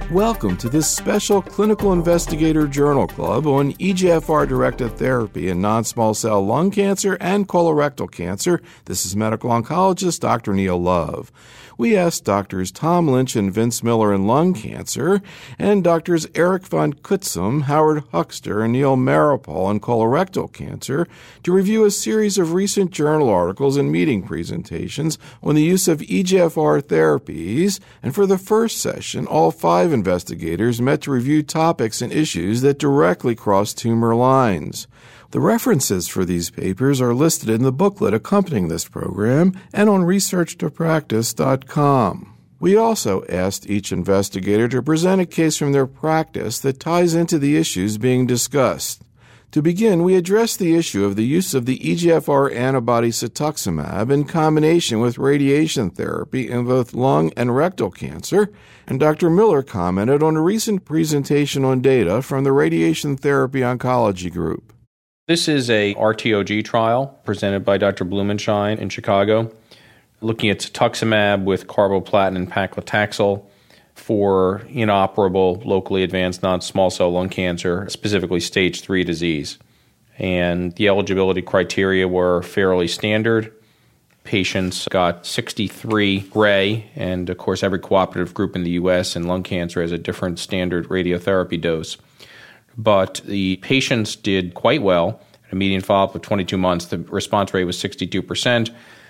Welcome to this special Clinical Investigator Journal Club on EGFR-directed therapy in non-small cell lung cancer and colorectal cancer. This is medical oncologist Dr. Neil Love. We asked Drs. Tom Lynch and Vince Miller in lung cancer and Drs. Eric von Kutzum, Howard Huckster, and Neil Maripol in colorectal cancer to review a series of recent journal articles and meeting presentations on the use of EGFR therapies. And for the first session, all 5 investigators met to review topics and issues that directly cross tumor lines. The references for these papers are listed in the booklet accompanying this program and on research2practice.com. We also asked each investigator to present a case from their practice that ties into the issues being discussed. To begin, we addressed the issue of the use of the EGFR antibody cetuximab in combination with radiation therapy in both lung and rectal cancer, and Dr. Miller commented on a recent presentation on data from the Radiation Therapy Oncology Group. This is a RTOG trial presented by Dr. Blumenschein in Chicago, looking at cetuximab with carboplatin and paclitaxel for inoperable, locally advanced non-small cell lung cancer, specifically stage 3 disease. And the eligibility criteria were fairly standard. Patients got 63 gray, and of course every cooperative group in the U.S. in lung cancer has a different standard radiotherapy dose. But the patients did quite well. A median follow-up of 22 months, the response rate was 62%.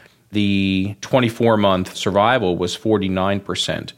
The 24-month survival was 49%.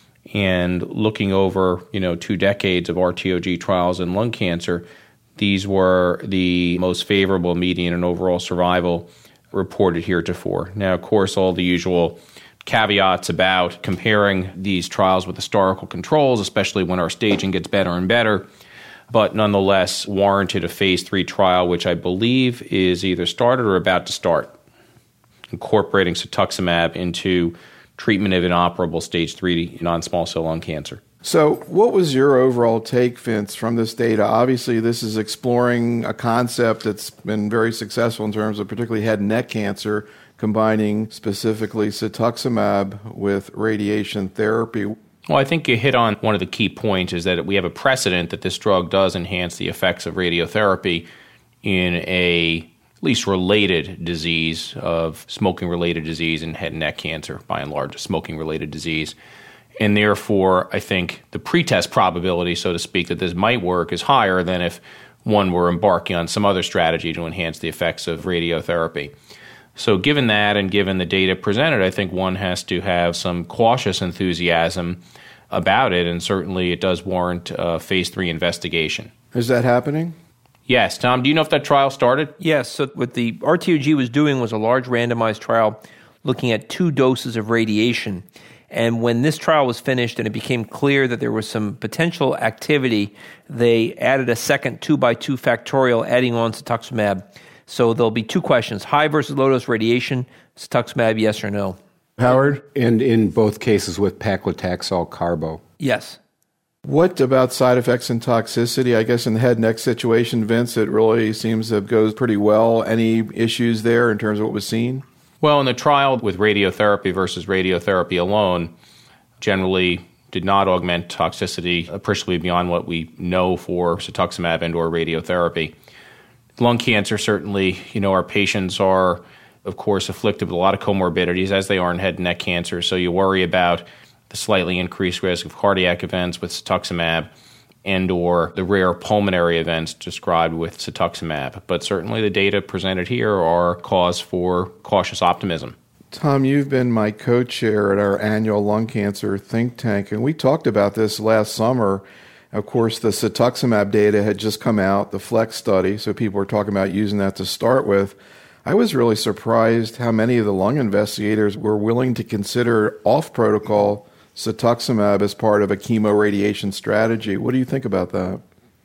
And looking over, 2 decades of RTOG trials in lung cancer, these were the most favorable median and overall survival reported heretofore. Now, of course, all the usual caveats about comparing these trials with historical controls, especially when our staging gets better and better, but nonetheless warranted a phase 3 trial, which I believe is either started or about to start, incorporating cetuximab into treatment of inoperable stage 3 non-small cell lung cancer. So what was your overall take, Vince, from this data? Obviously, this is exploring a concept that's been very successful in terms of particularly head and neck cancer, combining specifically cetuximab with radiation therapy. Well, I think you hit on one of the key points is that we have a precedent that this drug does enhance the effects of radiotherapy in a at least related disease of smoking-related disease and head and neck cancer, by and large, a smoking-related disease. And therefore, I think the pretest probability, so to speak, that this might work is higher than if one were embarking on some other strategy to enhance the effects of radiotherapy. So given that and given the data presented, I think one has to have some cautious enthusiasm about it, and certainly it does warrant a phase 3 investigation. Is that happening? Yes. Tom, do you know if that trial started? Yes. So what the RTOG was doing was a large randomized trial looking at 2 doses of radiation. And when this trial was finished and it became clear that there was some potential activity, they added a second 2x2 factorial adding on cetuximab. So there'll be 2 questions: high versus low dose radiation, cetuximab, yes or no? Howard? And in both cases with paclitaxel carbo. Yes. What about side effects and toxicity? I guess in the head and neck situation, Vince, it really seems to go pretty well. Any issues there in terms of what was seen? Well, in the trial with radiotherapy versus radiotherapy alone, generally did not augment toxicity appreciably beyond what we know for cetuximab and or radiotherapy. Lung cancer, certainly, our patients are, of course, afflicted with a lot of comorbidities, as they are in head and neck cancer. So you worry about the slightly increased risk of cardiac events with cetuximab and or the rare pulmonary events described with cetuximab. But certainly the data presented here are cause for cautious optimism. Tom, you've been my co-chair at our annual lung cancer think tank, and we talked about this last summer. Of course, the cetuximab data had just come out, the FLEX study, so people were talking about using that to start with. I was really surprised how many of the lung investigators were willing to consider off-protocol cetuximab as part of a chemoradiation strategy. What do you think about that?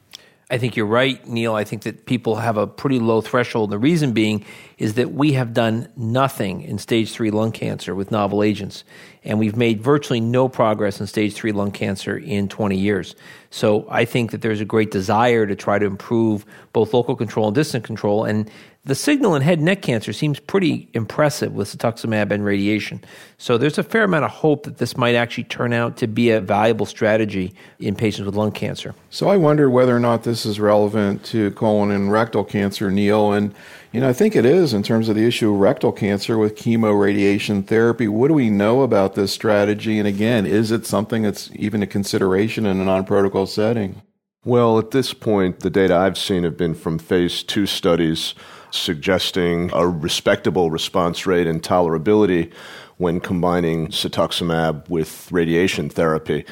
I think you're right, Neil. I think that people have a pretty low threshold. The reason being is that we have done nothing in stage 3 lung cancer with novel agents, and we've made virtually no progress in stage 3 lung cancer in 20 years. So I think that there's a great desire to try to improve both local control and distant control, and The signal in head and neck cancer seems pretty impressive with cetuximab and radiation. So there's a fair amount of hope that this might actually turn out to be a valuable strategy in patients with lung cancer. So I wondered whether or not this is relevant to colon and rectal cancer, Neil. And, I think it is in terms of the issue of rectal cancer with chemoradiation therapy. What do we know about this strategy? And again, is it something that's even a consideration in a non-protocol setting? Well, at this point, the data I've seen have been from phase 2 studies suggesting a respectable response rate and tolerability when combining cetuximab with radiation therapy.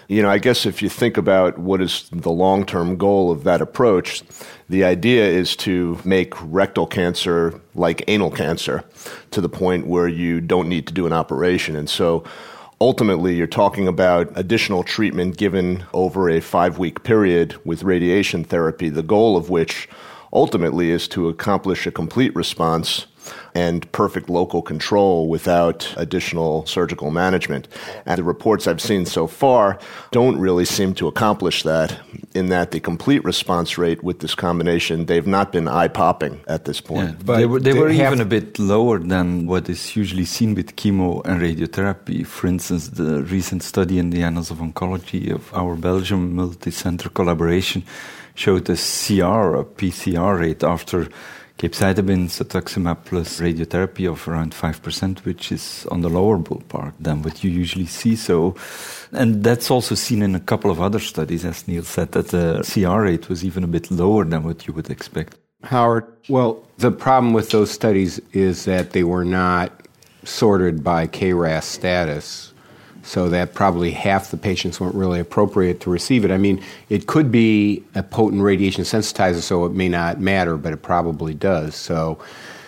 I guess if you think about what is the long-term goal of that approach, the idea is to make rectal cancer like anal cancer to the point where you don't need to do an operation. And so ultimately, you're talking about additional treatment given over a 5-week period with radiation therapy, the goal of which ultimately is to accomplish a complete response and perfect local control without additional surgical management. And the reports I've seen so far don't really seem to accomplish that, in that the complete response rate with this combination, they've not been eye-popping at this point. Yeah, but they were even a bit lower than what is usually seen with chemo and radiotherapy. For instance, the recent study in the Annals of Oncology of our Belgium multi-center collaboration showed a CR, a PCR rate after capecitabine, cetuximab plus radiotherapy of around 5%, which is on the lower ballpark than what you usually see. So, and that's also seen in a couple of other studies, as Neil said, that the CR rate was even a bit lower than what you would expect. Howard, well, the problem with those studies is that they were not sorted by KRAS status, so that probably half the patients weren't really appropriate to receive it. I mean, it could be a potent radiation sensitizer, so it may not matter, but it probably does. So,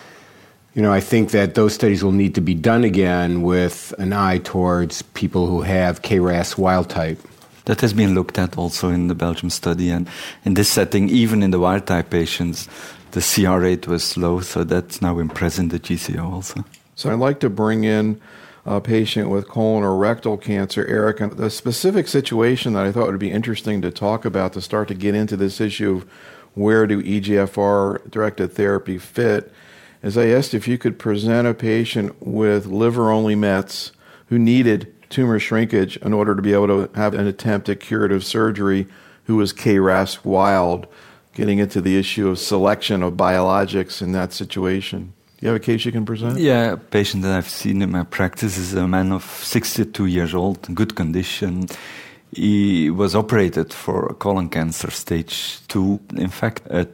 I think that those studies will need to be done again with an eye towards people who have KRAS wild type. That has been looked at also in the Belgium study, and in this setting, even in the wild type patients, the CR rate was low, so that's now in present the GCO also. So I'd like to bring in a patient with colon or rectal cancer, Eric. And the specific situation that I thought would be interesting to talk about to start to get into this issue of where do EGFR-directed therapy fit is I asked if you could present a patient with liver-only Mets who needed tumor shrinkage in order to be able to have an attempt at curative surgery who was KRAS wild, getting into the issue of selection of biologics in that situation. You have a case you can present? Yeah, a patient that I've seen in my practice is a man of 62 years old, in good condition. He was operated for colon cancer stage 2, in fact, a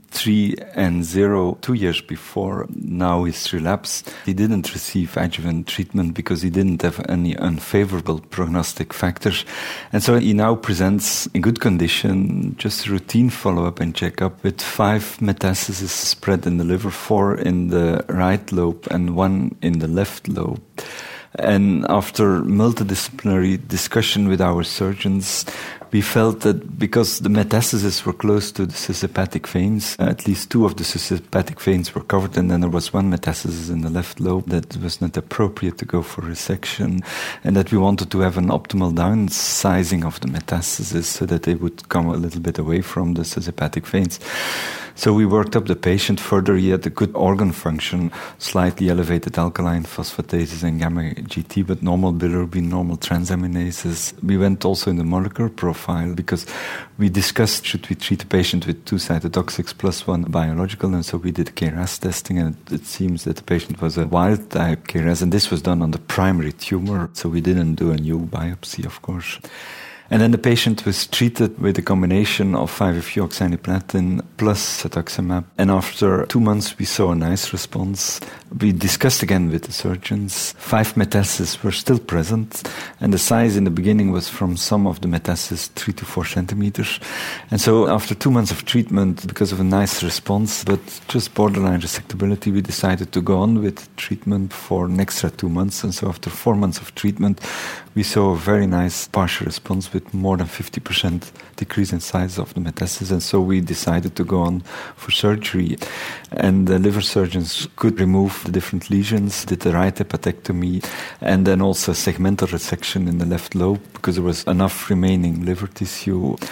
T3 and 0 2 years before. Now he's relapsed. He didn't receive adjuvant treatment because he didn't have any unfavorable prognostic factors. And so he now presents in good condition, just routine follow-up and check-up with 5 metastases spread in the liver, 4 in the right lobe and 1 in the left lobe. And after multidisciplinary discussion with our surgeons, we felt that because the metastases were close to the sushepatic veins, at least 2 of the sushepatic veins were covered, and then there was 1 metastasis in the left lobe that was not appropriate to go for resection, and that we wanted to have an optimal downsizing of the metastases so that they would come a little bit away from the sushepatic veins. So we worked up the patient further. He had a good organ function, slightly elevated alkaline phosphatases and gamma-GT, but normal bilirubin, normal transaminases. We went also in the molecular profile because we discussed should we treat the patient with 2 cytotoxics plus 1 biological, and so we did KRAS testing, and it seems that the patient was a wild-type KRAS, and this was done on the primary tumor, so we didn't do a new biopsy, of course. And then the patient was treated with a combination of 5-FU-oxaliplatin plus cetuximab. And after 2 months, we saw a nice response. We discussed again with the surgeons. 5 metastases were still present. And the size in the beginning was from some of the metastases 3 to 4 centimeters. And so after 2 months of treatment, because of a nice response, but just borderline resectability, we decided to go on with treatment for an extra 2 months. And so after 4 months of treatment, we saw a very nice partial response with more than 50% decrease in size of the metastasis. And so we decided to go on for surgery. And the liver surgeons could remove the different lesions, did the right hepatectomy, and then also segmental resection in the left lobe because there was enough remaining liver tissue.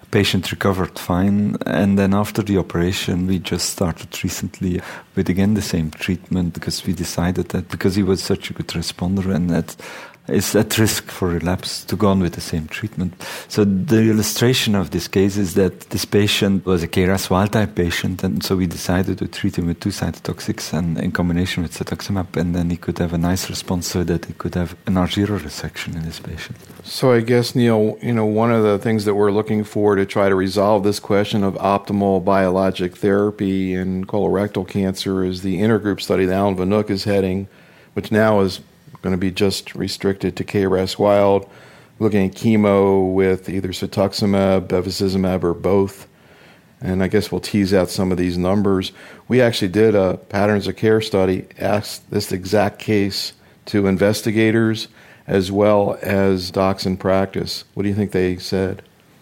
Patient recovered fine, and then after the operation, we just started recently with again the same treatment because we decided that because he was such a good responder and that is at risk for relapse to go on with the same treatment. So the illustration of this case is that this patient was a KRAS wild-type patient, and so we decided to treat him with 2 cytotoxics and in combination with cetuximab, and then he could have a nice response so that he could have an R0 resection in this patient. So I guess, Neil, one of the things that we're looking for to try to resolve this question of optimal biologic therapy in colorectal cancer is the intergroup study that Alan Vanuc is heading, which now is going to be just restricted to KRAS wild, looking at chemo with either cetuximab, bevacizumab, or both. And I guess we'll tease out some of these numbers. We actually did a patterns of care study, asked this exact case to investigators as well as docs in practice. What do you think they said?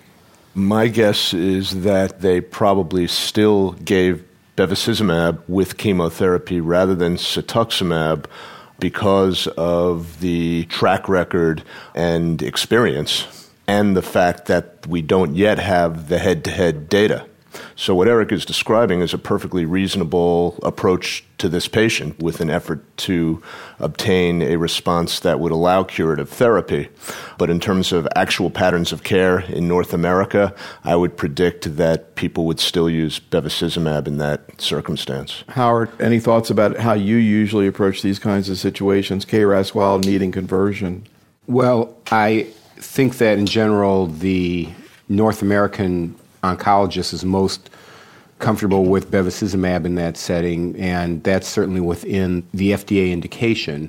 My guess is that they probably still gave bevacizumab with chemotherapy rather than cetuximab, because of the track record and experience and the fact that we don't yet have the head-to-head data. So what Eric is describing is a perfectly reasonable approach to this patient with an effort to obtain a response that would allow curative therapy. But in terms of actual patterns of care in North America, I would predict that people would still use bevacizumab in that circumstance. Howard, any thoughts about how you usually approach these kinds of situations, KRAS wild needing conversion? Well, I think that in general, the North American oncologist is most comfortable with bevacizumab in that setting, and that's certainly within the FDA indication,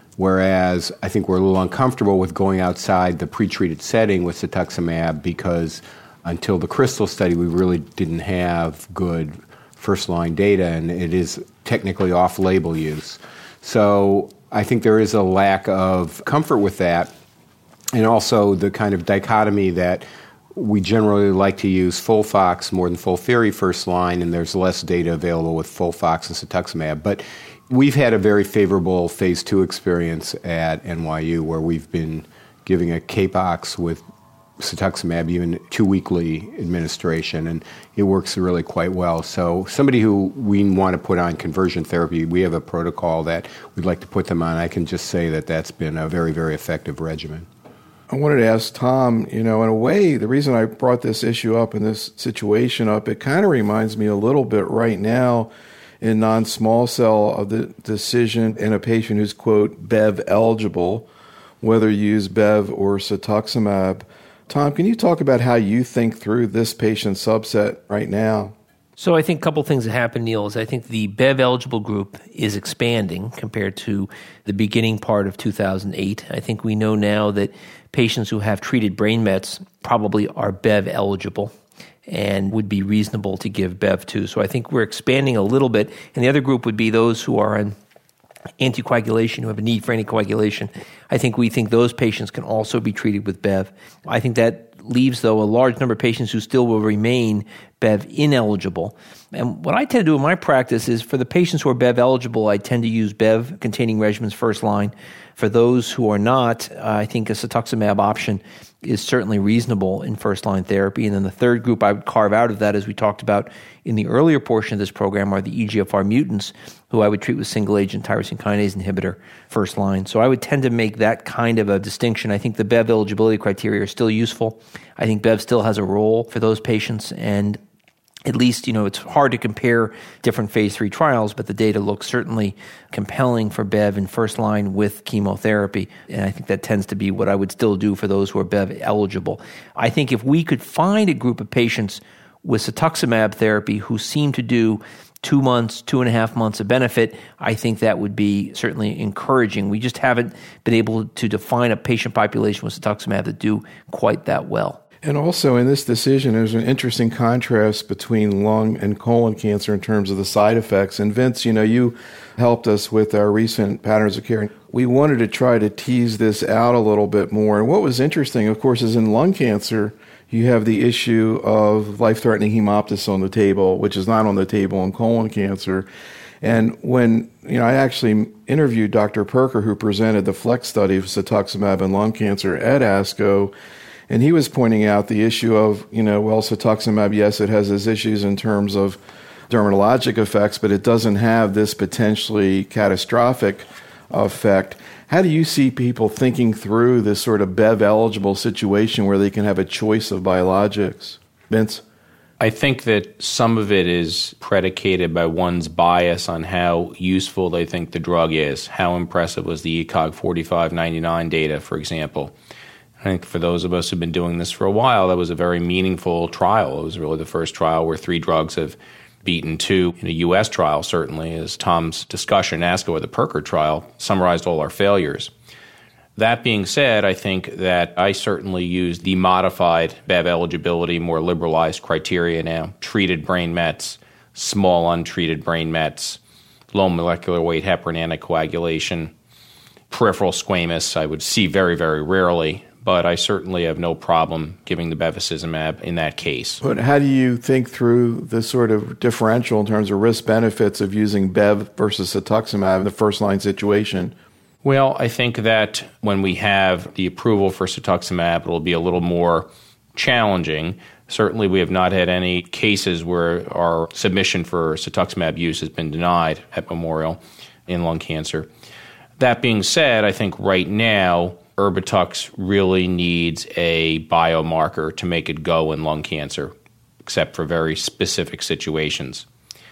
whereas I think we're a little uncomfortable with going outside the pretreated setting with cetuximab because until the CRYSTAL study, we really didn't have good first-line data, and it is technically off-label use. So I think there is a lack of comfort with that, and also the kind of dichotomy that we generally like to use FOLFOX more than FOLFIRI first line, and there's less data available with FOLFOX and cetuximab. But we've had a very favorable phase 2 experience at NYU where we've been giving a CAPOX with cetuximab, even 2-weekly administration, and it works really quite well. So somebody who we want to put on conversion therapy, we have a protocol that we'd like to put them on. I can just say that that's been a very, very effective regimen. I wanted to ask Tom, in a way, the reason I brought this issue up and this situation up, it kind of reminds me a little bit right now in non-small cell of the decision in a patient who's, quote, Bev eligible, whether you use Bev or cetuximab. Tom, can you talk about how you think through this patient subset right now? So I think a couple things that happen, Neil, is I think the BEV-eligible group is expanding compared to the beginning part of 2008. I think we know now that patients who have treated brain mets probably are BEV-eligible and would be reasonable to give BEV to. So I think we're expanding a little bit. And the other group would be those who are on anticoagulation, who have a need for anticoagulation. I think we think those patients can also be treated with BEV. I think that leaves, though, a large number of patients who still will remain BEV ineligible. And what I tend to do in my practice is for the patients who are BEV eligible, I tend to use BEV containing regimens first line. For those who are not, I think a cetuximab option is certainly reasonable in first-line therapy. And then the third group I would carve out of that, as we talked about in the earlier portion of this program, are the EGFR mutants, who I would treat with single-agent tyrosine kinase inhibitor first line. So I would tend to make that kind of a distinction. I think the BEV eligibility criteria are still useful. I think BEV still has a role for those patients, and at least, it's hard to compare different phase 3 trials, but the data looks certainly compelling for BEV in first line with chemotherapy. And I think that tends to be what I would still do for those who are BEV eligible. I think if we could find a group of patients with cetuximab therapy who seem to do 2 months, 2.5 months of benefit, I think that would be certainly encouraging. We just haven't been able to define a patient population with cetuximab that do quite that well. And also in this decision, there's an interesting contrast between lung and colon cancer in terms of the side effects. And Vince, you helped us with our recent patterns of care. We wanted to try to tease this out a little bit more. And what was interesting, of course, is in lung cancer, you have the issue of life-threatening hemoptysis on the table, which is not on the table in colon cancer. And when, I actually interviewed Dr. Perker, who presented the FLEX study of cetuximab in lung cancer at ASCO, And he was pointing out the issue of, cetuximab, yes, it has its issues in terms of dermatologic effects, but it doesn't have this potentially catastrophic effect. How do you see people thinking through this sort of BEV-eligible situation where they can have a choice of biologics? Vince? I think that some of it is predicated by one's bias on how useful they think the drug is. How impressive was the ECOG 4599 data, for example? I think for those of us who've been doing this for a while, that was a very meaningful trial. It was really the first trial where 3 drugs have beaten 2 in a U.S. trial, certainly, as Tom's discussion in ASCO or the Perker trial summarized all our failures. That being said, I think that I certainly use the modified BEV eligibility, more liberalized criteria now, treated brain mets, small untreated brain mets, low molecular weight heparin anticoagulation, peripheral squamous I would see very, very rarely, but I certainly have no problem giving the bevacizumab in that case. But how do you think through the sort of differential in terms of risk-benefits of using Bev versus cetuximab in the first-line situation? Well, I think that when we have the approval for cetuximab, it will be a little more challenging. Certainly, we have not had any cases where our submission for cetuximab use has been denied at Memorial in lung cancer. That being said, I think right now, Erbitux really needs a biomarker to make it go in lung cancer, except for very specific situations.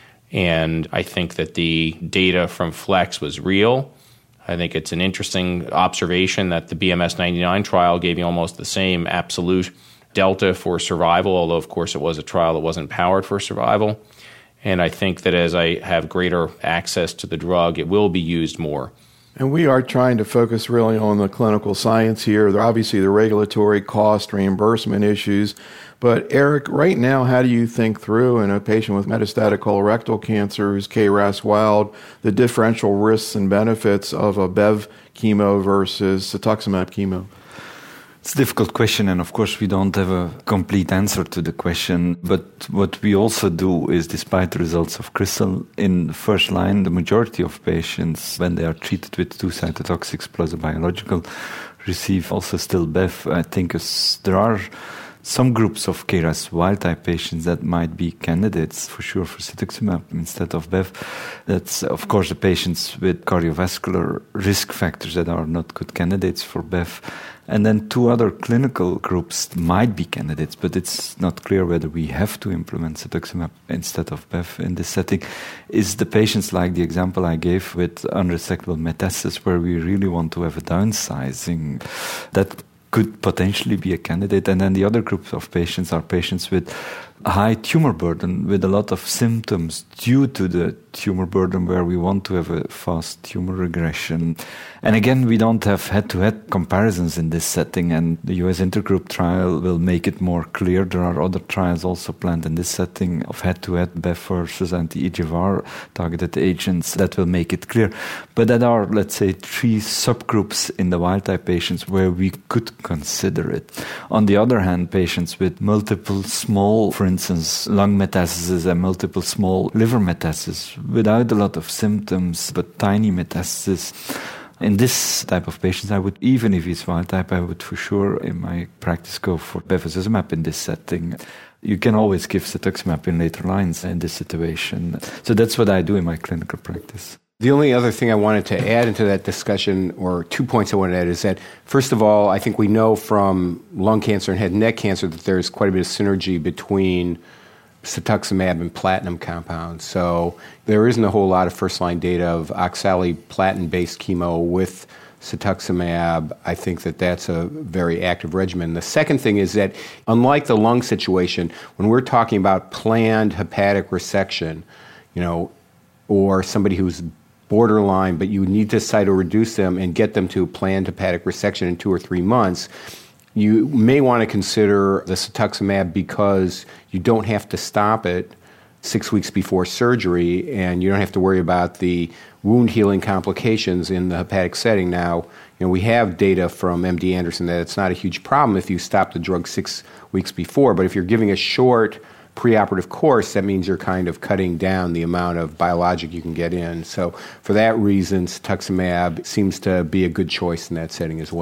And I think that the data from FLEX was real. I think it's an interesting observation that the BMS 99 trial gave you almost the same absolute delta for survival, although, of course, it was a trial that wasn't powered for survival. And I think that as I have greater access to the drug, it will be used more. And we are trying to focus really on the clinical science here. There are obviously the regulatory cost, reimbursement issues. But Eric, right now, how do you think through in a patient with metastatic colorectal cancer who's KRAS wild, the differential risks and benefits of a BEV chemo versus cetuximab chemo? It's a difficult question, and of course we don't have a complete answer to the question. But what we also do is, despite the results of CRISTAL, in first line, the majority of patients, when they are treated with 2 cytotoxics plus a biological, receive also still BEV. I think there are some groups of KRAS wild-type patients that might be candidates for sure for cetuximab instead of BEV. That's, of course, the patients with cardiovascular risk factors that are not good candidates for BEV. And then 2 other clinical groups might be candidates, but it's not clear whether we have to implement cetuximab instead of BEV in this setting. Is the patients like the example I gave with unresectable metastasis, where we really want to have a downsizing, that could potentially be a candidate. And then the other group of patients are patients with high tumor burden, with a lot of symptoms due to the tumor burden, where we want to have a fast tumor regression. And again, we don't have head-to-head comparisons in this setting, and the US intergroup trial will make it more clear. There are other trials also planned in this setting of head-to-head BEV versus anti-EGFR targeted agents that will make it clear. But there are, let's say, 3 subgroups in the wild-type patients where we could consider it. On the other hand, patients with multiple small, for instance, lung metastasis and multiple small liver metastasis without a lot of symptoms, but tiny metastasis. In this type of patients, I would, even if it's wild type, I would for sure in my practice go for bevacizumab in this setting. You can always give cetuximab in later lines in this situation. So that's what I do in my clinical practice. The only other thing I wanted to add into that discussion, or 2 points I wanted to add, is that, first of all, I think we know from lung cancer and head and neck cancer that there's quite a bit of synergy between cetuximab and platinum compounds. So there isn't a whole lot of first-line data of oxaliplatin-based chemo with cetuximab. I think that that's a very active regimen. The second thing is that, unlike the lung situation, when we're talking about planned hepatic resection, or somebody who's borderline, but you need to cytoreduce them and get them to planned hepatic resection in 2 or 3 months, you may want to consider the cetuximab because you don't have to stop it 6 weeks before surgery, and you don't have to worry about the wound healing complications in the hepatic setting. Now, we have data from MD Anderson that it's not a huge problem if you stop the drug 6 weeks before, but if you're giving a short preoperative course, that means you're kind of cutting down the amount of biologic you can get in. So for that reason, cetuximab seems to be a good choice in that setting as well.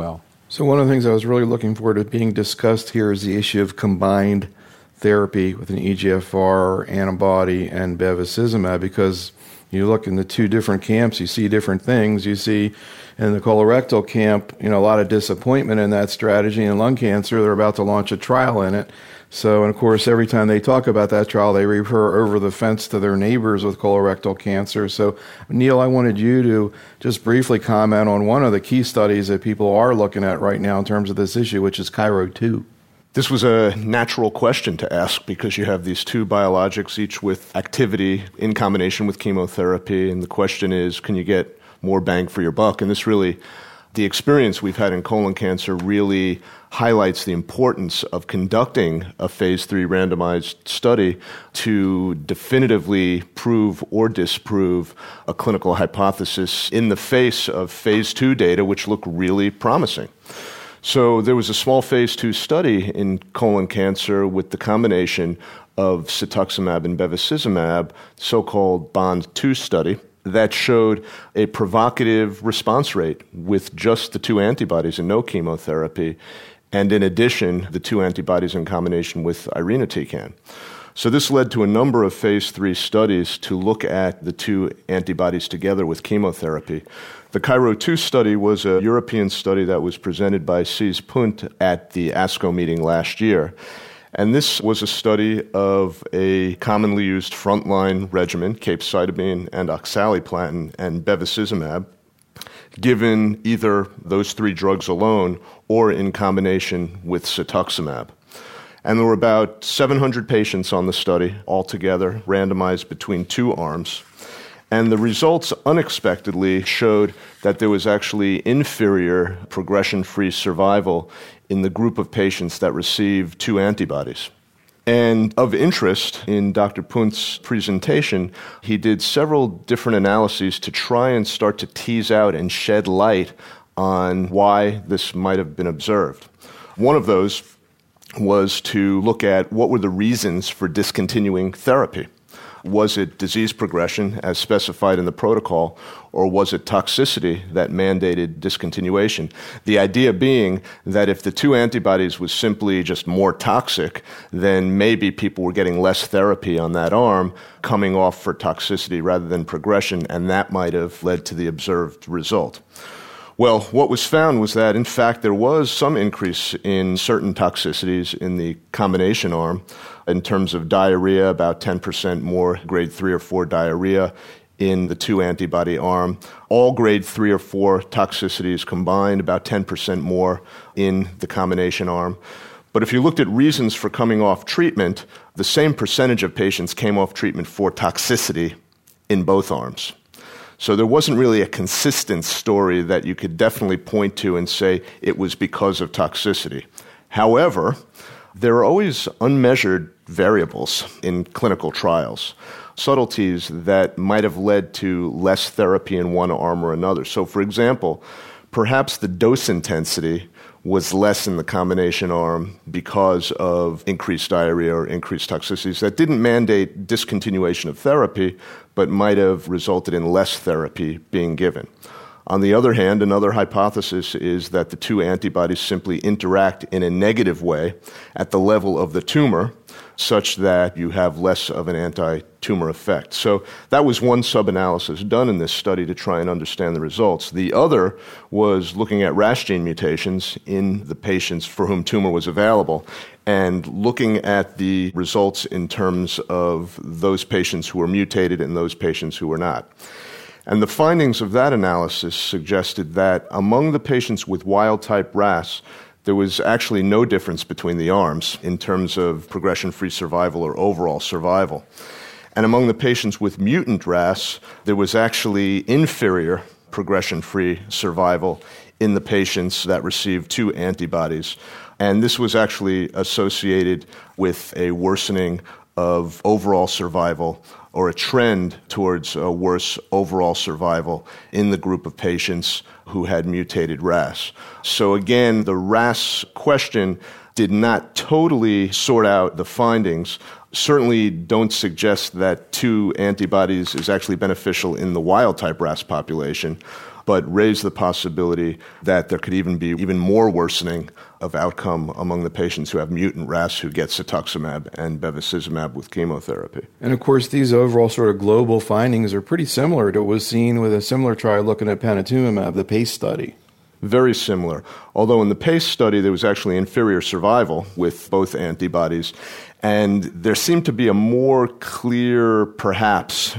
So one of the things I was really looking forward to being discussed here is the issue of combined therapy with an EGFR antibody and bevacizumab, because you look in the two different camps, you see different things. You see in the colorectal camp, a lot of disappointment in that strategy. In lung cancer, they're about to launch a trial in it. So, and of course, every time they talk about that trial, they refer over the fence to their neighbors with colorectal cancer. So, Neil, I wanted you to just briefly comment on one of the key studies that people are looking at right now in terms of this issue, which is Cairo-2. This was a natural question to ask because you have these two biologics, each with activity in combination with chemotherapy. And the question is, can you get more bang for your buck? And this really, the experience we've had in colon cancer really highlights the importance of conducting a phase 3 randomized study to definitively prove or disprove a clinical hypothesis in the face of phase 2 data, which look really promising. So there was a small phase 2 study in colon cancer with the combination of cetuximab and bevacizumab, so-called BOND-2 study, that showed a provocative response rate with just the two antibodies and no chemotherapy, and in addition, the two antibodies in combination with irinotecan. So this led to a number of phase 3 studies to look at the two antibodies together with chemotherapy. The Cairo-2 study was a European study that was presented by Cees Punt at the ASCO meeting last year. And this was a study of a commonly used frontline regimen, capecitabine and oxaliplatin and bevacizumab, given either those three drugs alone or in combination with cetuximab. And there were about 700 patients on the study altogether, randomized between two arms. And the results unexpectedly showed that there was actually inferior progression-free survival in the group of patients that received two antibodies. And of interest in Dr. Punt's presentation, he did several different analyses to try and start to tease out and shed light on why this might have been observed. One of those was to look at what were the reasons for discontinuing therapy. Was it disease progression as specified in the protocol, or was it toxicity that mandated discontinuation? The idea being that if the two antibodies was simply just more toxic, then maybe people were getting less therapy on that arm, coming off for toxicity rather than progression, and that might have led to the observed result. Well, what was found was that, in fact, there was some increase in certain toxicities in the combination arm. In terms of diarrhea, about 10% more grade 3 or 4 diarrhea in the two antibody arm. All grade 3 or 4 toxicities combined, about 10% more in the combination arm. But if you looked at reasons for coming off treatment, the same percentage of patients came off treatment for toxicity in both arms. So there wasn't really a consistent story that you could definitely point to and say it was because of toxicity. However, there are always unmeasured variables in clinical trials, subtleties that might have led to less therapy in one arm or another. So, for example, perhaps the dose intensity was less in the combination arm because of increased diarrhea or increased toxicities that didn't mandate discontinuation of therapy, but might have resulted in less therapy being given. On the other hand, another hypothesis is that the two antibodies simply interact in a negative way at the level of the tumor, such that you have less of an anti-tumor effect. So that was one sub-analysis done in this study to try and understand the results. The other was looking at RAS gene mutations in the patients for whom tumor was available and looking at the results in terms of those patients who were mutated and those patients who were not. And the findings of that analysis suggested that among the patients with wild-type RAS, there was actually no difference between the arms in terms of progression-free survival or overall survival. And among the patients with mutant RAS, there was actually inferior progression-free survival in the patients that received two antibodies. And this was actually associated with a worsening of overall survival or a trend towards a worse overall survival in the group of patients who had mutated RAS. So again, the RAS question did not totally sort out the findings, certainly don't suggest that two antibodies is actually beneficial in the wild-type RAS population, but raise the possibility that there could even be even more worsening of outcome among the patients who have mutant RAS who get cetuximab and bevacizumab with chemotherapy. And of course, these overall sort of global findings are pretty similar to what was seen with a similar trial looking at panitumumab, the PACE study. Very similar. Although in the PACE study, there was actually inferior survival with both antibodies. And there seemed to be a more clear, perhaps,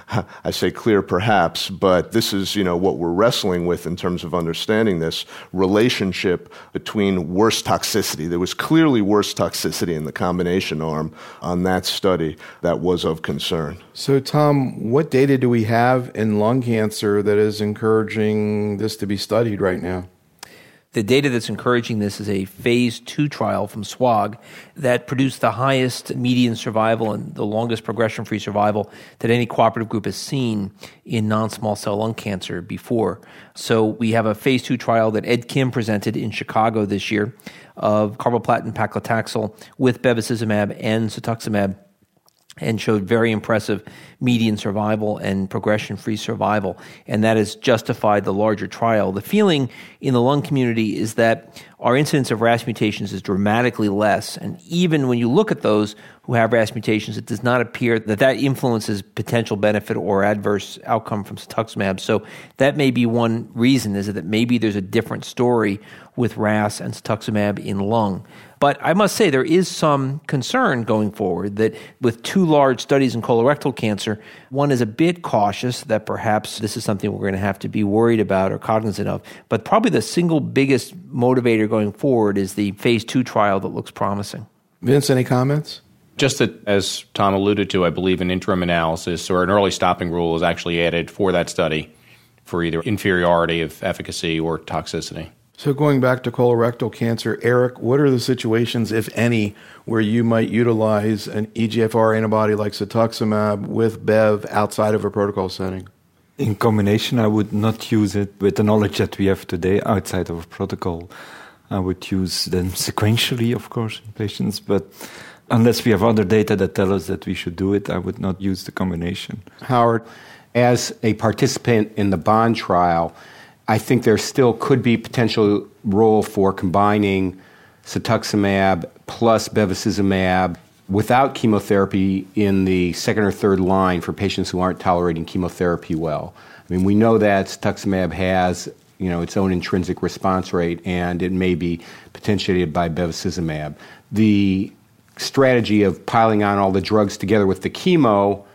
I say clear perhaps, but this is, what we're wrestling with in terms of understanding this relationship between worse toxicity. There was clearly worse toxicity in the combination arm on that study that was of concern. So, Tom, what data do we have in lung cancer that is encouraging this to be studied right now? The data that's encouraging this is a phase 2 trial from SWOG that produced the highest median survival and the longest progression-free survival that any cooperative group has seen in non-small cell lung cancer before. So we have a phase 2 trial that Ed Kim presented in Chicago this year of carboplatin paclitaxel with bevacizumab and cetuximab, and showed very impressive median survival and progression-free survival, and that has justified the larger trial. The feeling in the lung community is that our incidence of RAS mutations is dramatically less, and even when you look at those who have RAS mutations, it does not appear that that influences potential benefit or adverse outcome from cetuximab. So that may be one reason, is that maybe there's a different story with RAS and cetuximab in lung. But I must say there is some concern going forward that with 2 large studies in colorectal cancer, one is a bit cautious that perhaps this is something we're going to have to be worried about or cognizant of. But probably the single biggest motivator going forward is the phase 2 trial that looks promising. Vince, any comments? Just that, as Tom alluded to, I believe an interim analysis or an early stopping rule is actually added for that study for either inferiority of efficacy or toxicity. So going back to colorectal cancer, Eric, what are the situations, if any, where you might utilize an EGFR antibody like cetuximab with Bev outside of a protocol setting? In combination, I would not use it with the knowledge that we have today outside of a protocol. I would use them sequentially, of course, in patients, but unless we have other data that tell us that we should do it, I would not use the combination. Howard? As a participant in the BOND trial, I think there still could be potential role for combining cetuximab plus bevacizumab without chemotherapy in the second or third line for patients who aren't tolerating chemotherapy well. I mean, we know that cetuximab has, its own intrinsic response rate, and it may be potentiated by bevacizumab. The strategy of piling on all the drugs together with the chemo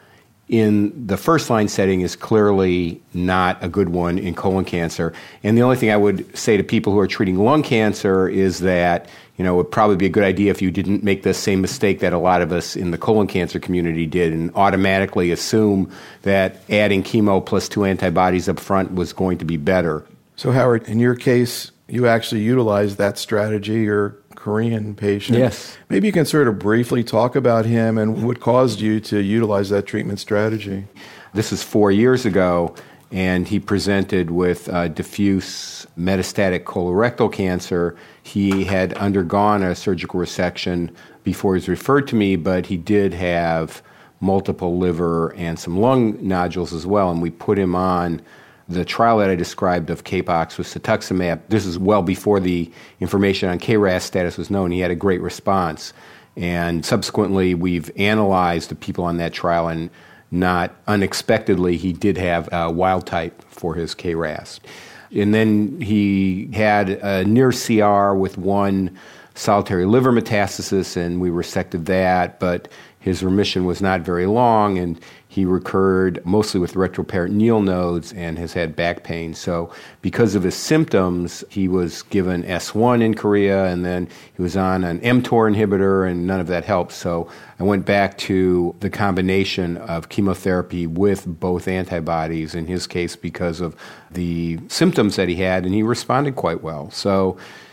in the first-line setting is clearly not a good one in colon cancer. And the only thing I would say to people who are treating lung cancer is that, it would probably be a good idea if you didn't make the same mistake that a lot of us in the colon cancer community did and automatically assume that adding chemo plus 2 antibodies up front was going to be better. So, Howard, in your case, you actually utilized that strategy. Your Korean patient. Yes. Maybe you can sort of briefly talk about him and what caused you to utilize that treatment strategy. This is 4 years ago, and he presented with diffuse metastatic colorectal cancer. He had undergone a surgical resection before he was referred to me, but he did have multiple liver and some lung nodules as well, and we put him on the trial that I described of CAPOX with cetuximab. This is well before the information on KRAS status was known. He had a great response. And subsequently, we've analyzed the people on that trial, and not unexpectedly, he did have a wild type for his KRAS. And then he had a near CR with 1 solitary liver metastasis, and we resected that, but his remission was not very long, and he recurred mostly with retroperitoneal nodes and has had back pain. So because of his symptoms, he was given S1 in Korea, and then he was on an mTOR inhibitor, and none of that helped. So I went back to the combination of chemotherapy with both antibodies, in his case because of the symptoms that he had, and he responded quite well. So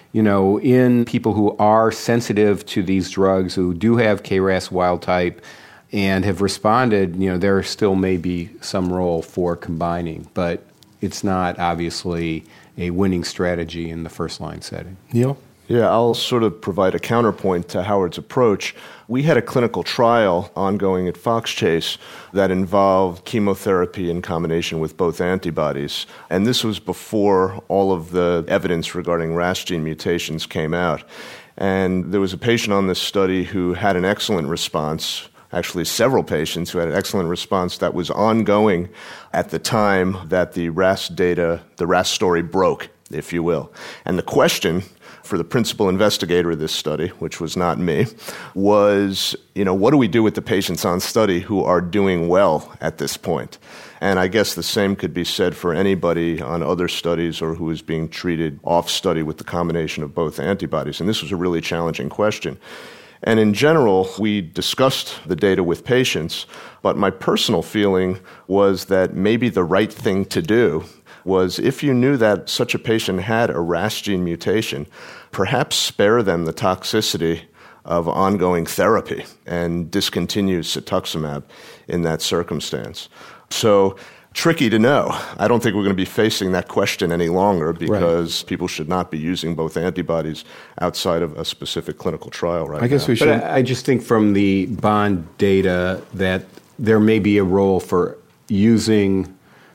in people who are sensitive to these drugs, who do have KRAS wild type and have responded, there still may be some role for combining, but it's not obviously a winning strategy in the first-line setting. Neil? Yeah, I'll sort of provide a counterpoint to Howard's approach. We had a clinical trial ongoing at Fox Chase that involved chemotherapy in combination with both antibodies. And this was before all of the evidence regarding RAS gene mutations came out. And there was a patient on this study who had an excellent response, actually several patients who had an excellent response that was ongoing at the time that the RAS data, the RAS story broke, if you will. And the question for the principal investigator of this study, which was not me, was, what do we do with the patients on study who are doing well at this point? And I guess the same could be said for anybody on other studies or who is being treated off study with the combination of both antibodies. And this was a really challenging question. And in general, we discussed the data with patients, but my personal feeling was that maybe the right thing to do was, if you knew that such a patient had a RAS gene mutation, perhaps spare them the toxicity of ongoing therapy and discontinue cetuximab in that circumstance. So, tricky to know. I don't think we're going to be facing that question any longer because people should not be using both antibodies outside of a specific clinical trial right now. I guess we should. But I just think from the Bond data that there may be a role for using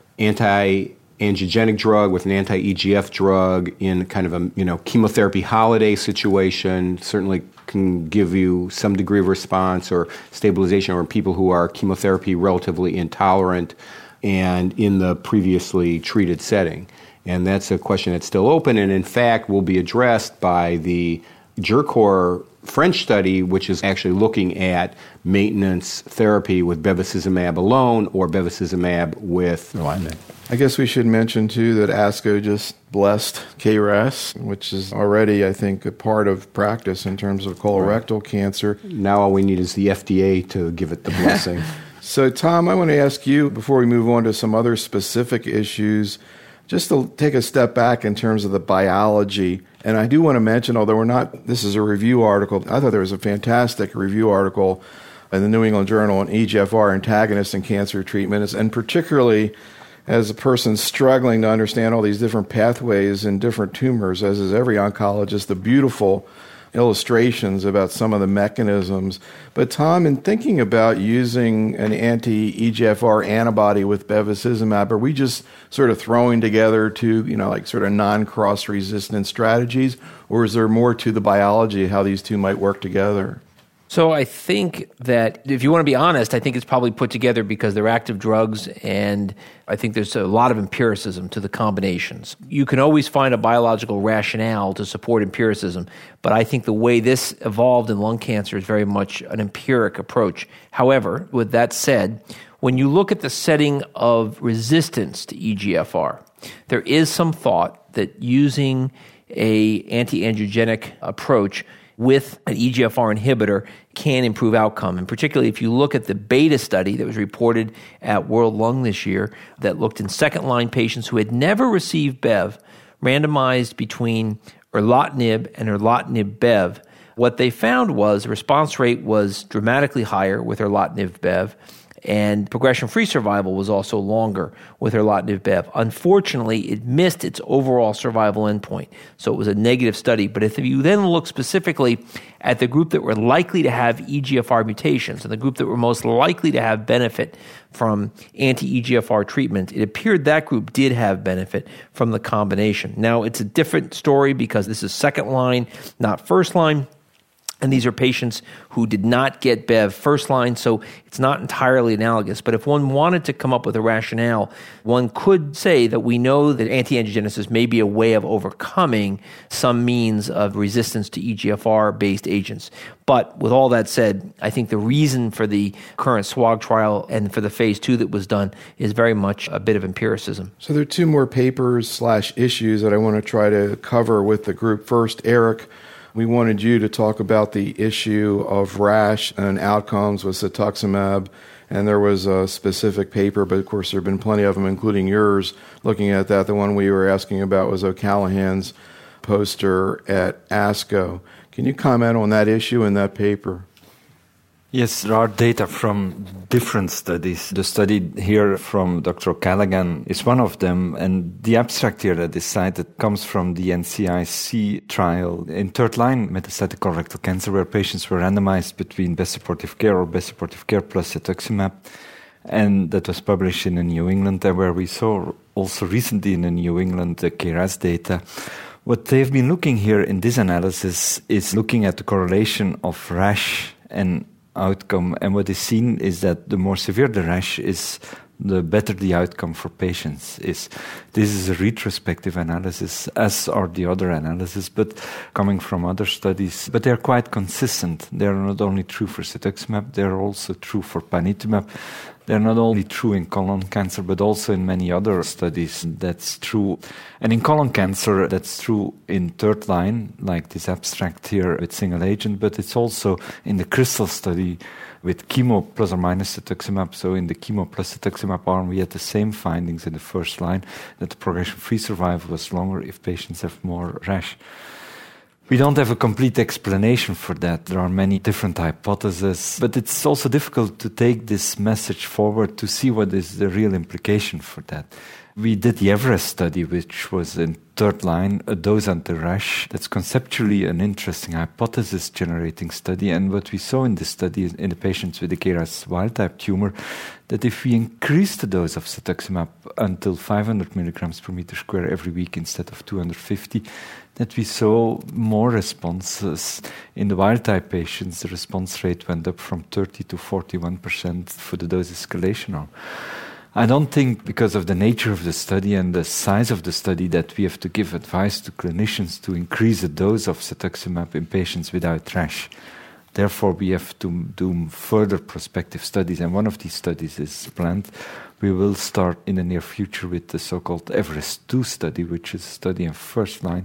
anti-angiogenic drug with an anti-EGF drug in kind of a chemotherapy holiday situation. Certainly can give you some degree of response or stabilization, or people who are chemotherapy relatively intolerant and in the previously treated setting. And that's a question that's still open and, in fact, will be addressed by the GERCOR French study, which is actually looking at maintenance therapy with bevacizumab alone or bevacizumab with erlotinib. I guess we should mention, too, that ASCO just blessed KRAS, which is already, I think, a part of practice in terms of colorectal cancer. Now all we need is the FDA to give it the blessing. So, Tom, I want to ask you, before we move on to some other specific issues, just to take a step back in terms of the biology. And I do want to mention, although this is a review article, I thought there was a fantastic review article in the New England Journal on EGFR antagonists in cancer treatment, and particularly as a person struggling to understand all these different pathways in different tumors, as is every oncologist, the beautiful illustrations about some of the mechanisms. But Tom, in thinking about using an anti-EGFR antibody with bevacizumab, are we just sort of throwing together two, sort of non-cross resistant strategies, or is there more to the biology, how these two might work together? So I think that, if you want to be honest, I think it's probably put together because they're active drugs, and I think there's a lot of empiricism to the combinations. You can always find a biological rationale to support empiricism, but I think the way this evolved in lung cancer is very much an empiric approach. However, with that said, when you look at the setting of resistance to EGFR, there is some thought that using an anti-angiogenic approach with an EGFR inhibitor can improve outcome. And particularly if you look at the beta study that was reported at World Lung this year that looked in second-line patients who had never received Bev, randomized between erlotinib and erlotinib-Bev, what they found was the response rate was dramatically higher with erlotinib-Bev, and progression-free survival was also longer with erlotinib-Bev. Unfortunately, it missed its overall survival endpoint, so it was a negative study. But if you then look specifically at the group that were likely to have EGFR mutations and the group that were most likely to have benefit from anti-EGFR treatment, it appeared that group did have benefit from the combination. Now, it's a different story because this is second line, not first line. And these are patients who did not get Bev first line, so it's not entirely analogous. But if one wanted to come up with a rationale, one could say that we know that anti-angiogenesis may be a way of overcoming some means of resistance to EGFR-based agents. But with all that said, I think the reason for the current SWOG trial and for the phase 2 that was done is very much a bit of empiricism. So there are two more papers/issues that I want to try to cover with the group. First, Eric, we wanted you to talk about the issue of rash and outcomes with cetuximab, and there was a specific paper, but of course there have been plenty of them, including yours, looking at that. The one we were asking about was O'Callaghan's poster at ASCO. Can you comment on that issue in that paper? Yes, there are data from different studies. The study here from Dr. O'Callaghan is one of them, and the abstract here that is cited comes from the NCIC trial in third-line metastatic colorectal cancer, where patients were randomized between best supportive care or best supportive care plus cetuximab, and that was published in the New England, and where we saw also recently in the New England the KRAS data. What they've been looking here in this analysis is looking at the correlation of rash and outcome, and what is seen is that the more severe the rash is, the better the outcome for patients is. This is a retrospective analysis, as are the other analyses, but coming from other studies. But they're quite consistent. They're not only true for cetuximab, they're also true for panitumab. They're not only true in colon cancer, but also in many other studies. That's true. And in colon cancer, that's true in third line, like this abstract here with single agent, but it's also in the CRYSTAL study with chemo plus or minus cetuximab. So in the chemo plus cetuximab arm, we had the same findings in the first line, that the progression-free survival was longer if patients have more rash. We don't have a complete explanation for that. There are many different hypotheses, but it's also difficult to take this message forward to see what is the real implication for that. We did the Everest study, which was in third line, a dose anti-rash. That's conceptually an interesting hypothesis-generating study. And what we saw in this study in the patients with the KRAS wild-type tumor, that if we increase the dose of cetuximab until 500 milligrams per meter square every week instead of 250, that we saw more responses. In the wild-type patients, the response rate went up from 30 to 41% for the dose escalation arm. I don't think, because of the nature of the study and the size of the study, that we have to give advice to clinicians to increase the dose of cetuximab in patients without rash. Therefore, we have to do further prospective studies, and one of these studies is planned. We will start in the near future with the so-called Everest-2 study, which is a study in first line,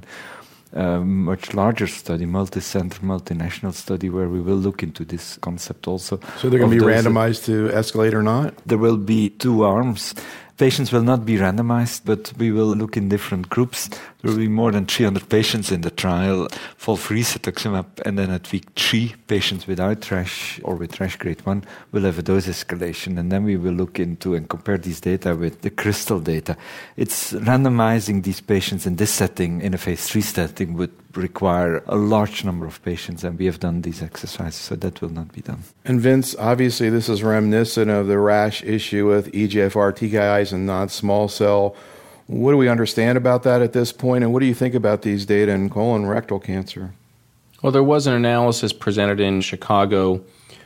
much larger study, multi-center, multinational study, where we will look into this concept also. So they're going to be randomized to escalate or not? There will be two arms. Patients will not be randomized, but we will look in different groups. There will be more than 300 patients in the trial, FOLFIRI cetuximab, and then at week 3, patients without rash or with rash grade 1 will have a dose escalation, and then we will look into and compare these data with the CRYSTAL data. It's randomizing these patients in this setting, in a phase 3 setting, would require a large number of patients, and we have done these exercises, so that will not be done. And Vince, obviously this is reminiscent of the rash issue with EGFR TKIs and non-small cell. What do we understand about that at this point, and what do you think about these data in colon rectal cancer? Well, there was an analysis presented in Chicago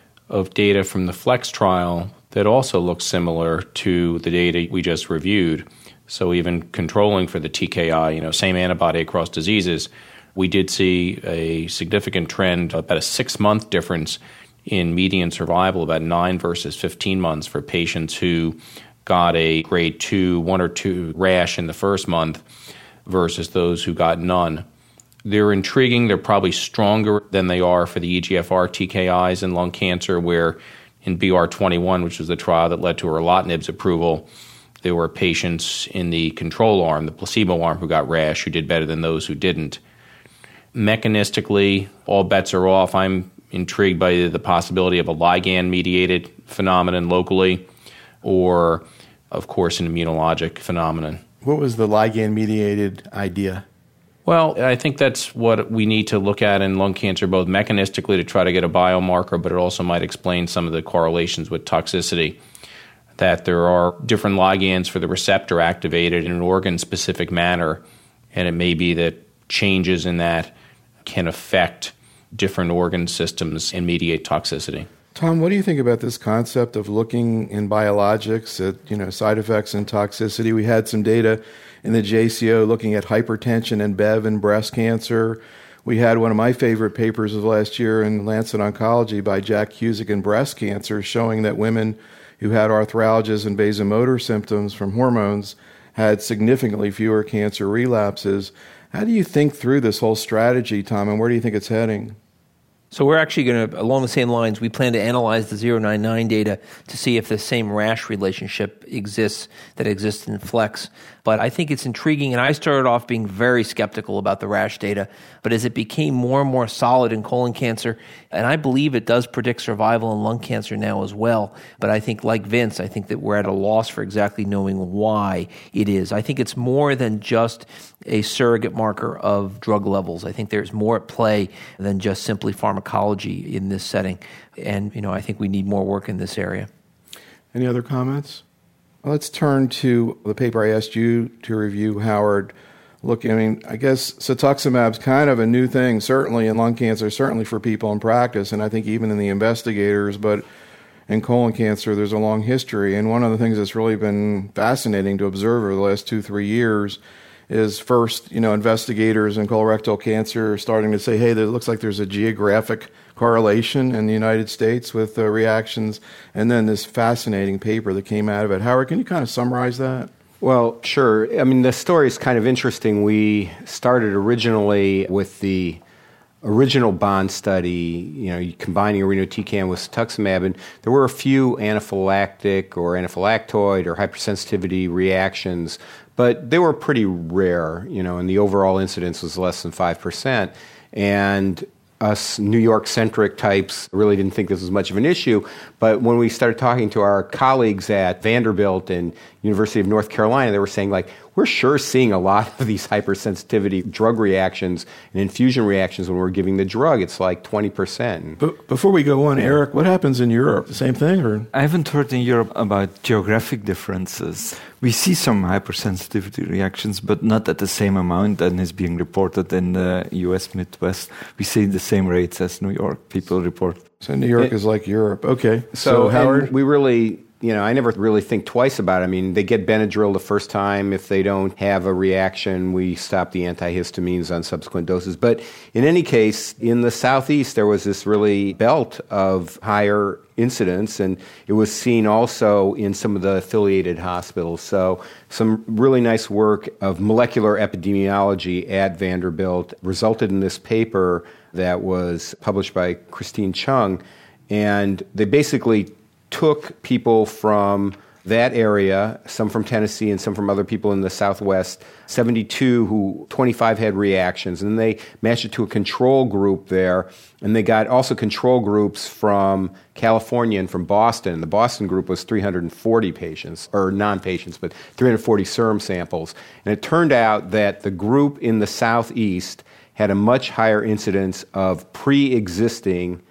of data from the FLEX trial that also looks similar to the data we just reviewed. So even controlling for the TKI, same antibody across diseases, we did see a significant trend, about a 6-month difference in median survival, about 9 versus 15 months for patients who got a grade 2, 1 or 2 rash in the first month versus those who got none. They're intriguing. They're probably stronger than they are for the EGFR TKIs in lung cancer, where in BR21, which was the trial that led to erlotinib's approval, there were patients in the control arm, the placebo arm, who got rash, who did better than those who didn't. Mechanistically, all bets are off. I'm intrigued by the possibility of a ligand-mediated phenomenon locally, or, of course, an immunologic phenomenon. What was the ligand-mediated idea? Well, I think that's what we need to look at in lung cancer, both mechanistically to try to get a biomarker, but it also might explain some of the correlations with toxicity, that there are different ligands for the receptor activated in an organ-specific manner, and it may be that changes in that can affect different organ systems and mediate toxicity. Tom, what do you think about this concept of looking in biologics at side effects and toxicity? We had some data in the JCO looking at hypertension and BEV in breast cancer. We had one of my favorite papers of last year in Lancet Oncology by Jack Cusick in breast cancer, showing that women who had arthralgias and vasomotor symptoms from hormones had significantly fewer cancer relapses. How do you think through this whole strategy, Tom, and where do you think it's heading? So we're actually going to, along the same lines, we plan to analyze the 099 data to see if the same rash relationship exists that exists in FLEX. But I think it's intriguing, and I started off being very skeptical about the rash data, but as it became more and more solid in colon cancer, and I believe it does predict survival in lung cancer now as well, but I think, like Vince, I think that we're at a loss for exactly knowing why it is. I think it's more than just a surrogate marker of drug levels. I think there's more at play than just simply pharmacology in this setting. And, I think we need more work in this area. Any other comments? Let's turn to the paper I asked you to review, Howard. Look, I guess cetuximab's kind of a new thing, certainly in lung cancer, certainly for people in practice, and I think even in the investigators, but in colon cancer, there's a long history. And one of the things that's really been fascinating to observe over the last 2-3 years is first, investigators in colorectal cancer are starting to say, hey, it looks like there's a geographic correlation in the United States with reactions, and then this fascinating paper that came out of it. Howard, can you kind of summarize that? Well, sure. The story is kind of interesting. We started originally with the original BOND study, combining irinotecan with cetuximab, and there were a few anaphylactic or anaphylactoid or hypersensitivity reactions, but they were pretty rare, and the overall incidence was less than 5%. And us New York-centric types really didn't think this was much of an issue, but when we started talking to our colleagues at Vanderbilt and University of North Carolina, they were saying, we're sure seeing a lot of these hypersensitivity drug reactions and infusion reactions when we're giving the drug. It's like 20%. But before we go on, Eric, what happens in Europe? The same thing? Or? I haven't heard in Europe about geographic differences. We see some hypersensitivity reactions, but not at the same amount that is being reported in the U.S. Midwest. We see the same rates as New York people report. So New York is like Europe. Okay. So Howard? We really... I never really think twice about it. They get Benadryl the first time. If they don't have a reaction, we stop the antihistamines on subsequent doses. But in any case, in the Southeast, there was this really belt of higher incidence, and it was seen also in some of the affiliated hospitals. So some really nice work of molecular epidemiology at Vanderbilt resulted in this paper that was published by Christine Chung, and they basically took people from that area, some from Tennessee and some from other people in the Southwest, 72 who 25 had reactions, and then they matched it to a control group there, and they got also control groups from California and from Boston. The Boston group was 340 patients, or non-patients, but 340 serum samples. And it turned out that the group in the Southeast had a much higher incidence of pre-existing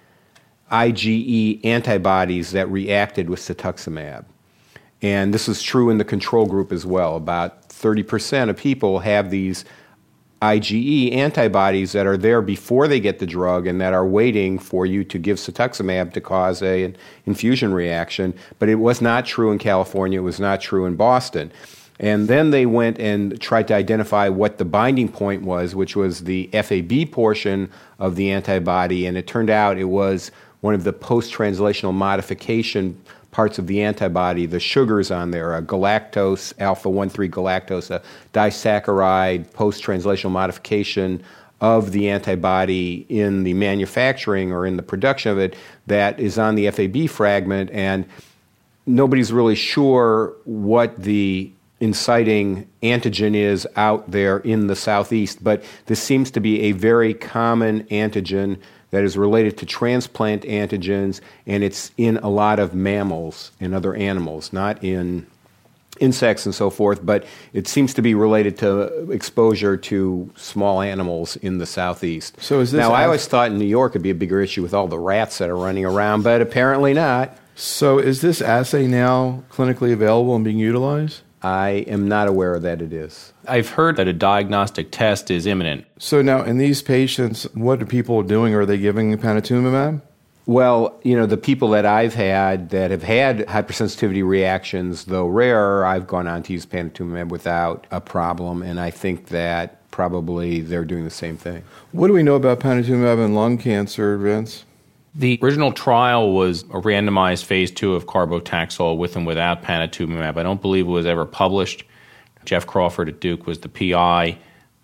IgE antibodies that reacted with cetuximab. And this is true in the control group as well. About 30% of people have these IgE antibodies that are there before they get the drug and that are waiting for you to give cetuximab to cause an infusion reaction. But it was not true in California. It was not true in Boston. And then they went and tried to identify what the binding point was, which was the FAB portion of the antibody. And it turned out it was one of the post-translational modification parts of the antibody, the sugars on there, a galactose, alpha-1,3 galactose, a disaccharide post-translational modification of the antibody in the manufacturing or in the production of it that is on the FAB fragment, and nobody's really sure what the inciting antigen is out there in the Southeast, but this seems to be a very common antigen that is related to transplant antigens, and it's in a lot of mammals and other animals, not in insects and so forth, but it seems to be related to exposure to small animals in the Southeast. So is this now, I always thought in New York it'd be a bigger issue with all the rats that are running around, but apparently not. So is this assay now clinically available and being utilized? I am not aware that it is. I've heard that a diagnostic test is imminent. So now, in these patients, what are people doing? Are they giving panitumumab? Well, the people that I've had that have had hypersensitivity reactions, though rare, I've gone on to use panitumumab without a problem, and I think that probably they're doing the same thing. What do we know about panitumumab in lung cancer, Vince? The original trial was a randomized phase 2 of carbotaxol with and without panitumumab. I don't believe it was ever published. Jeff Crawford at Duke was the PI.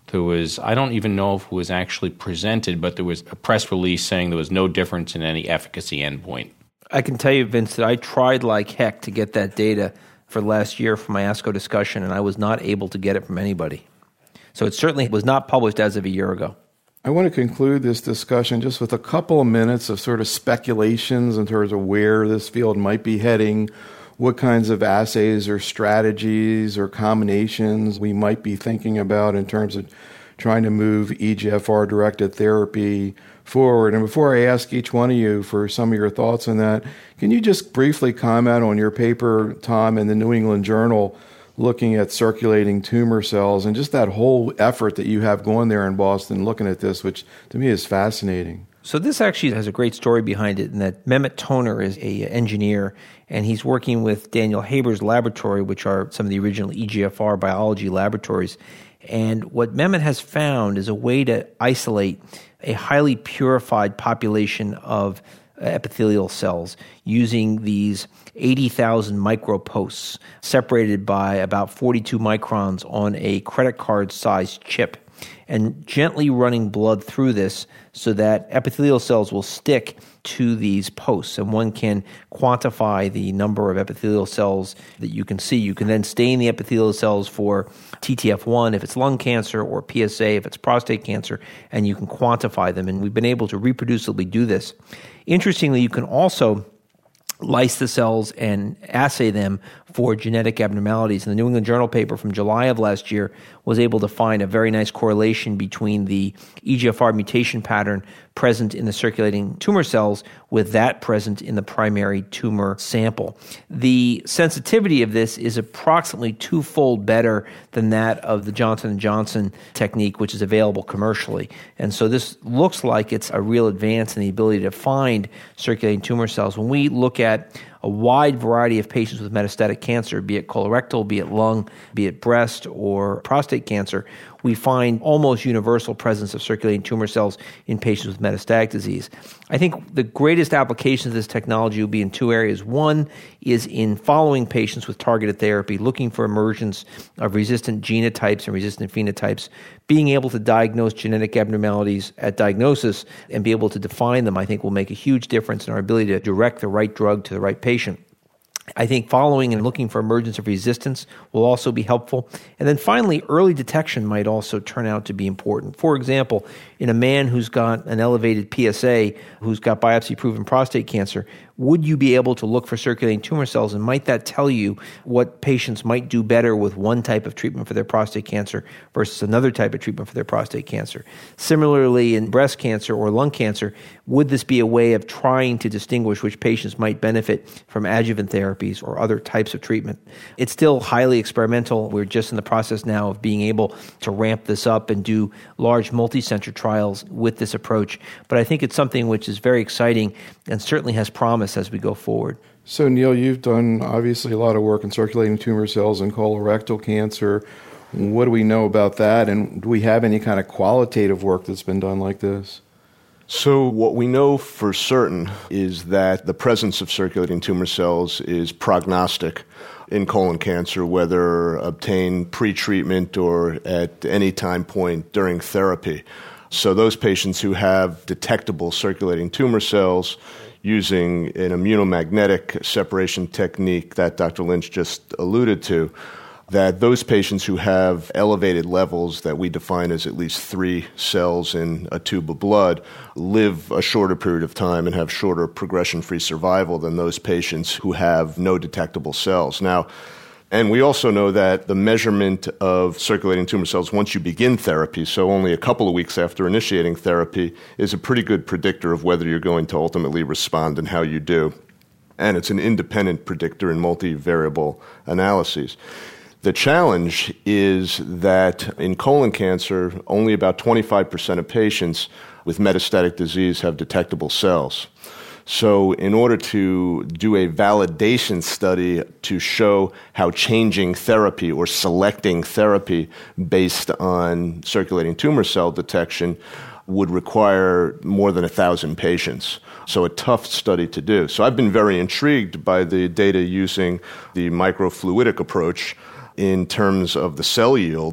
There was, I don't even know if it was actually presented, but there was a press release saying there was no difference in any efficacy endpoint. I can tell you, Vince, that I tried like heck to get that data for last year for my ASCO discussion, and I was not able to get it from anybody. So it certainly was not published as of a year ago. I want to conclude this discussion just with a couple of minutes of sort of speculations in terms of where this field might be heading, what kinds of assays or strategies or combinations we might be thinking about in terms of trying to move EGFR-directed therapy forward. And before I ask each one of you for some of your thoughts on that, can you just briefly comment on your paper, Tom, in the New England Journal, looking at circulating tumor cells and just that whole effort that you have going there in Boston looking at this, which to me is fascinating. So this actually has a great story behind it in that Mehmet Toner is an engineer, and he's working with Daniel Haber's laboratory, which are some of the original EGFR biology laboratories. And what Mehmet has found is a way to isolate a highly purified population of epithelial cells using these 80,000 microposts separated by about 42 microns on a credit card-sized chip, and gently running blood through this so that epithelial cells will stick to these posts. And one can quantify the number of epithelial cells that you can see. You can then stain the epithelial cells for TTF1 if it's lung cancer, or PSA if it's prostate cancer, and you can quantify them. And we've been able to reproducibly do this. Interestingly, you can also lyse the cells and assay them for genetic abnormalities. And the New England Journal paper from July of last year was able to find a very nice correlation between the EGFR mutation pattern present in the circulating tumor cells with that present in the primary tumor sample. The sensitivity of this is approximately twofold better than that of the Johnson & Johnson technique, which is available commercially. And so this looks like it's a real advance in the ability to find circulating tumor cells. When we look at a wide variety of patients with metastatic cancer, be it colorectal, be it lung, be it breast or prostate cancer, we find almost universal presence of circulating tumor cells in patients with metastatic disease. I think the greatest application of this technology will be in two areas. One is in following patients with targeted therapy, looking for emergence of resistant genotypes and resistant phenotypes, being able to diagnose genetic abnormalities at diagnosis and be able to define them, I think will make a huge difference in our ability to direct the right drug to the right patient. I think following and looking for emergence of resistance will also be helpful. And then finally, early detection might also turn out to be important. For example, in a man who's got an elevated PSA, who's got biopsy-proven prostate cancer, would you be able to look for circulating tumor cells, and might that tell you what patients might do better with one type of treatment for their prostate cancer versus another type of treatment for their prostate cancer? Similarly, in breast cancer or lung cancer, would this be a way of trying to distinguish which patients might benefit from adjuvant therapies or other types of treatment? It's still highly experimental. We're just in the process now of being able to ramp this up and do large multi-center trials with this approach. But I think it's something which is very exciting and certainly has promise as we go forward. So, Neil, you've done obviously a lot of work in circulating tumor cells and colorectal cancer. What do we know about that? And do we have any kind of qualitative work that's been done like this? So what we know for certain is that the presence of circulating tumor cells is prognostic in colon cancer, whether obtained pre-treatment or at any time point during therapy. So those patients who have detectable circulating tumor cells using an immunomagnetic separation technique that Dr. Lynch just alluded to, that those patients who have elevated levels that we define as at least 3 cells in a tube of blood live a shorter period of time and have shorter progression-free survival than those patients who have no detectable cells. Now, and we also know that the measurement of circulating tumor cells once you begin therapy, so only a couple of weeks after initiating therapy, is a pretty good predictor of whether you're going to ultimately respond and how you do. And it's an independent predictor in multivariable analyses. The challenge is that in colon cancer, only about 25% of patients with metastatic disease have detectable cells. So in order to do a validation study to show how changing therapy or selecting therapy based on circulating tumor cell detection would require more than 1,000 patients. So a tough study to do. So I've been very intrigued by the data using the microfluidic approach in terms of the cell yield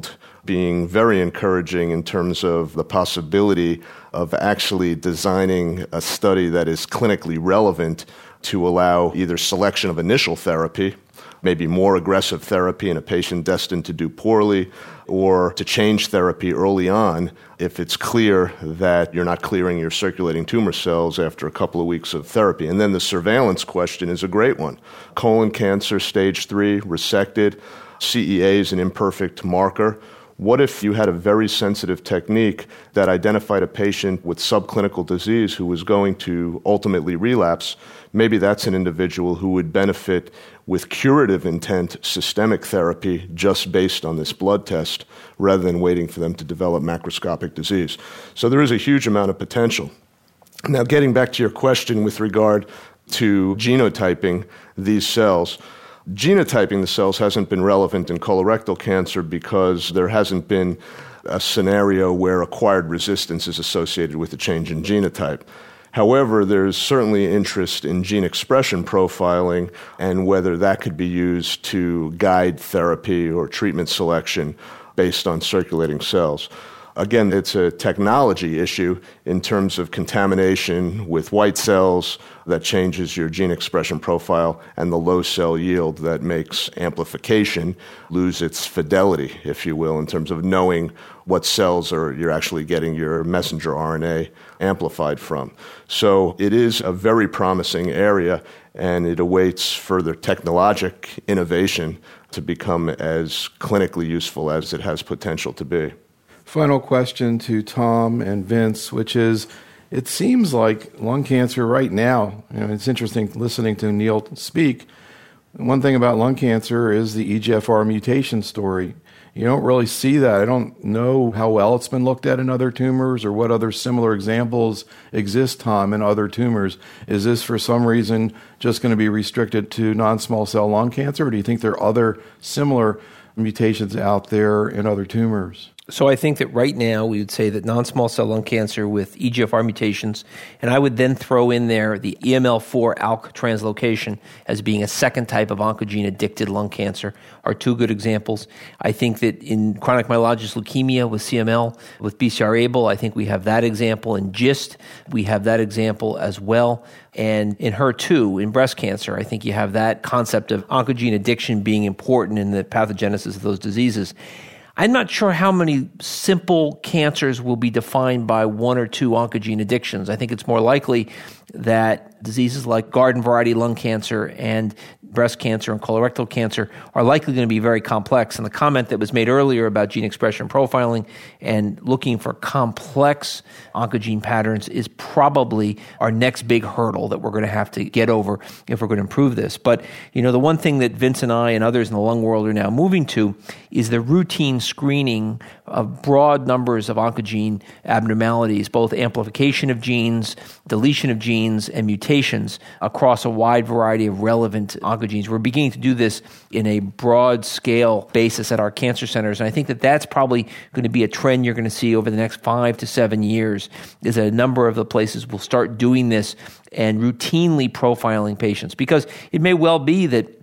being very encouraging in terms of the possibility of actually designing a study that is clinically relevant to allow either selection of initial therapy, maybe more aggressive therapy in a patient destined to do poorly, or to change therapy early on if it's clear that you're not clearing your circulating tumor cells after a couple of weeks of therapy. And then the surveillance question is a great one. Colon cancer, stage 3, resected, CEA is an imperfect marker. What if you had a very sensitive technique that identified a patient with subclinical disease who was going to ultimately relapse? Maybe that's an individual who would benefit with curative intent systemic therapy just based on this blood test rather than waiting for them to develop macroscopic disease. So there is a huge amount of potential. Now, getting back to your question with regard to genotyping these cells, genotyping the cells hasn't been relevant in colorectal cancer because there hasn't been a scenario where acquired resistance is associated with a change in genotype. However, there's certainly interest in gene expression profiling and whether that could be used to guide therapy or treatment selection based on circulating cells. Again, it's a technology issue in terms of contamination with white cells that changes your gene expression profile and the low cell yield that makes amplification lose its fidelity, if you will, in terms of knowing what cells you're actually getting your messenger RNA amplified from. So it is a very promising area, and it awaits further technologic innovation to become as clinically useful as it has potential to be. Final question to Tom and Vince, which is, it seems like lung cancer right now, it's interesting listening to Neil speak. One thing about lung cancer is the EGFR mutation story. You don't really see that. I don't know how well it's been looked at in other tumors or what other similar examples exist, Tom, in other tumors. Is this for some reason just going to be restricted to non-small cell lung cancer, or do you think there are other similar mutations out there in other tumors? So I think that right now we would say that non-small cell lung cancer with EGFR mutations, and I would then throw in there the EML4 ALK translocation as being a second type of oncogene-addicted lung cancer, are two good examples. I think that in chronic myelogenous leukemia with CML, with BCR-ABL, I think we have that example. In GIST, we have that example as well. And in HER2, in breast cancer, I think you have that concept of oncogene addiction being important in the pathogenesis of those diseases. I'm not sure how many simple cancers will be defined by one or two oncogene addictions. I think it's more likely that diseases like garden variety lung cancer and breast cancer and colorectal cancer are likely going to be very complex. And the comment that was made earlier about gene expression profiling and looking for complex oncogene patterns is probably our next big hurdle that we're going to have to get over if we're going to improve this. But, the one thing that Vince and I and others in the lung world are now moving to is the routine screening of broad numbers of oncogene abnormalities, both amplification of genes, deletion of genes, and mutations across a wide variety of relevant oncogenes. We're beginning to do this in a broad scale basis at our cancer centers, and I think that that's probably going to be a trend you're going to see over the next 5 to 7 years, is that a number of the places will start doing this and routinely profiling patients, because it may well be that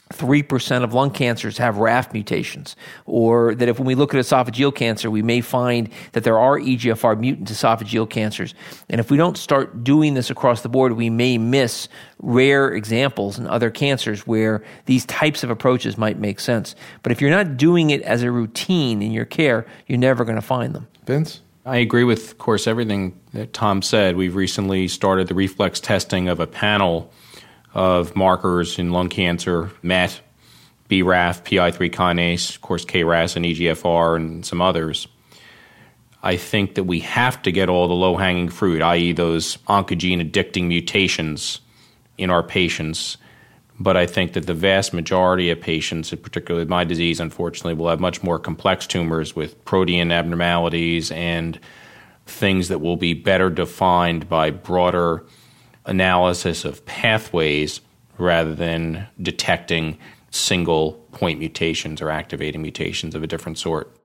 3% of lung cancers have RAF mutations, or that if when we look at esophageal cancer, we may find that there are EGFR mutant esophageal cancers. And if we don't start doing this across the board, we may miss rare examples in other cancers where these types of approaches might make sense. But if you're not doing it as a routine in your care, you're never going to find them. Vince? I agree with, of course, everything that Tom said. We've recently started the reflex testing of a panel of markers in lung cancer: MET, BRAF, PI3 kinase, of course KRAS and EGFR, and some others. I think that we have to get all the low-hanging fruit, i.e. those oncogene-addicting mutations in our patients. But I think that the vast majority of patients, and particularly with my disease, unfortunately, will have much more complex tumors with protein abnormalities and things that will be better defined by broader analysis of pathways rather than detecting single point mutations or activating mutations of a different sort.